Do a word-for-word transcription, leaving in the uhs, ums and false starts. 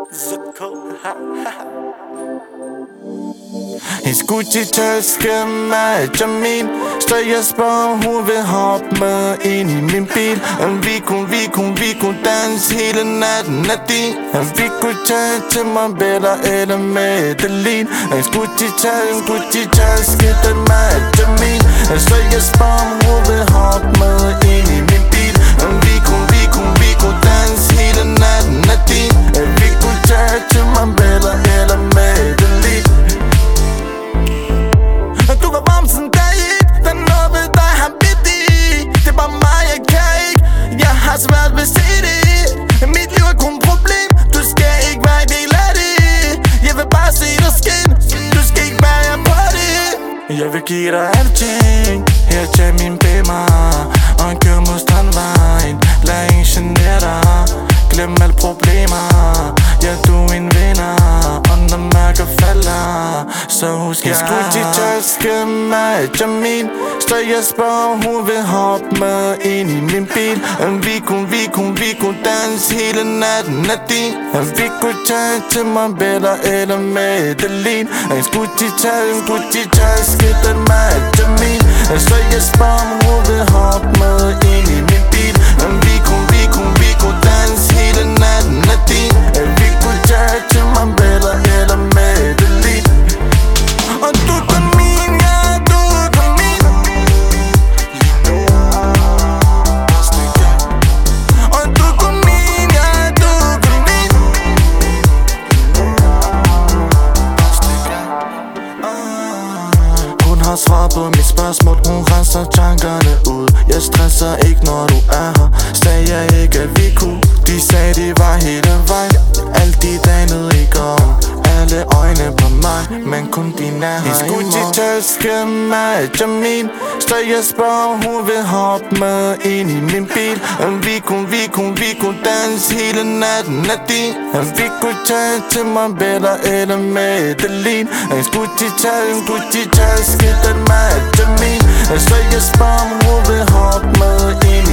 Hendes Gucci-taske matcher min, så jeg spørger, hun vil hoppe med ind i min bil. Vi kunne, vi kunne, vi kunne danse hele natten af din. Vi kunne tage til Marbella eller Medellin. Hendes Gucci-taske, Gucci-taske, den matcher min, så jeg spørger, hun vil hoppe med ind i min bil. Vi kunne, vi kunne, vi kunne danse hele natten af din. Vi kunne tage til Marbella eller Medellin. Du var varm sådan dag et, der noget ved dig har bidt i. Det er bare mig, jeg kan ikke, jeg har svært ved at se det. Mit liv er kun et problem, du skal ikke være en del af det. Jeg vil bare se dig skin, du skal ikke være på det. Jeg vil give dig alting, her til min bimmer. Og en kør mod strandvejen, lad ingen genere dig. Glem alle problemer, ja du er en vinder. Og når mørket falder, så husk jeg. Hendes Gucci-taske matcher min, så jeg spørger, hun vil hoppe med ind i min bil. Vi kunne, vi kunne, vi kunne danse hele natten af din. Vi kunne tage til Marbella eller Medellin. Hendes Gucci-taske, Gucci-taske, den matcher min, så jeg spørger, hun vil hoppe med ind i min bil. Vi kunne, vi kunne, vi kunne danse hele natten af din. Vi kunne tage til Marbella eller Medellin. Og du er kun min, ja, du er kun min. Og du er kun min, ja, du er kun min. Hun har svar på mit spørgsmål, hun renser tankerne ud. Jeg stresser ikke, når du er her, sagde jeg ikke, at vi kunne. De sagde, de var hele vejen, alt de danede i går. Alle øjne på mig, men kun din er her. Hendes Gucci-taske matcher min, så jeg spørger, hun vil hoppe med ind i min bil. Vi kunne, vi kunne, vi kunne danse hele natten af din. Vi kunne tage til Marbella eller Medellin. Hendes Gucci-taske, Gucci-taske, den matcher min, så jeg spørger, hun vil hoppe med ind